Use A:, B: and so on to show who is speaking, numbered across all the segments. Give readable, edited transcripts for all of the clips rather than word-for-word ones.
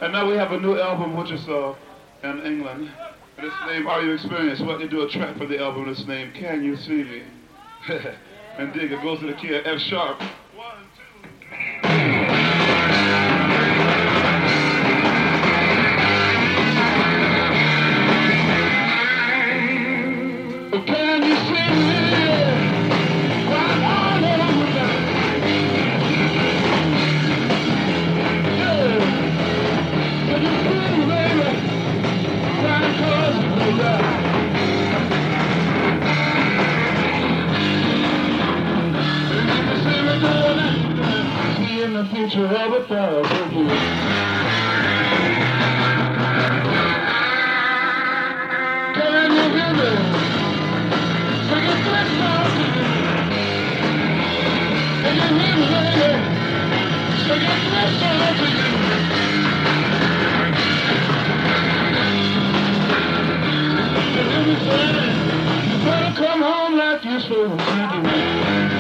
A: And now we have a new album which is in England. And it's named Are You Experienced? Well, they do a track for the album that's named Can You See Me? And dig, it goes to the key of F sharp. Can you see me? Right on over there. Yeah. Can you see me, baby? Right across the way. In the future of 1,000 years. Can you hear me? Sing a quick song to you. Can you hear me, lady? Sing a quick song to you. You hear me say, you better come home like you're supposed to do.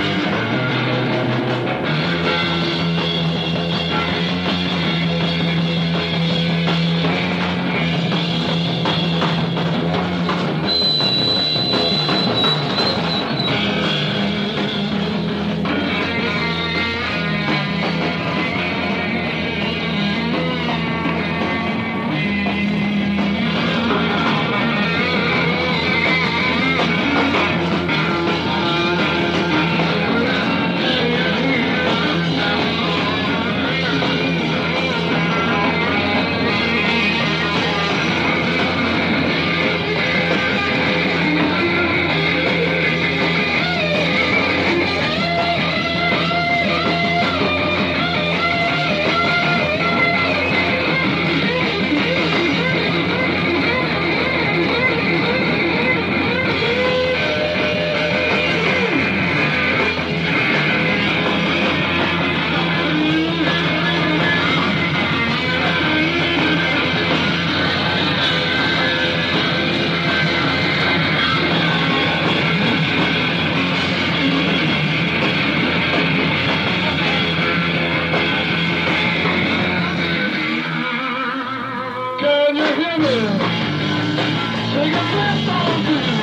A: Can you hear me? Sing a quick song to you.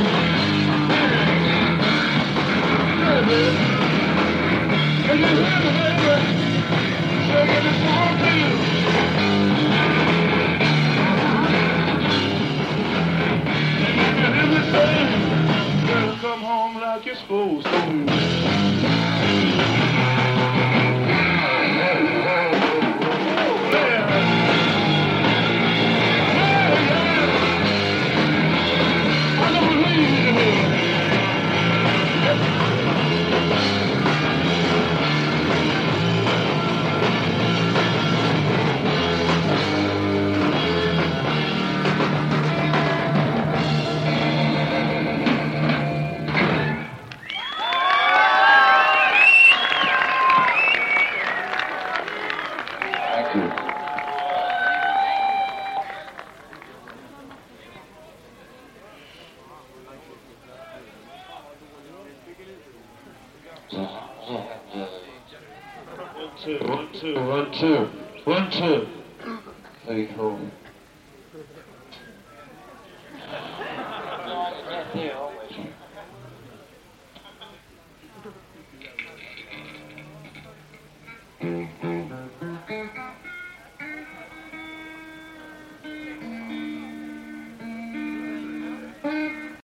A: Yeah, baby. Can you hear me, baby? Sing a song to you. You hear me say, better come home like you're supposed to. One, two, 1, 2, 1, 2, 3, 4.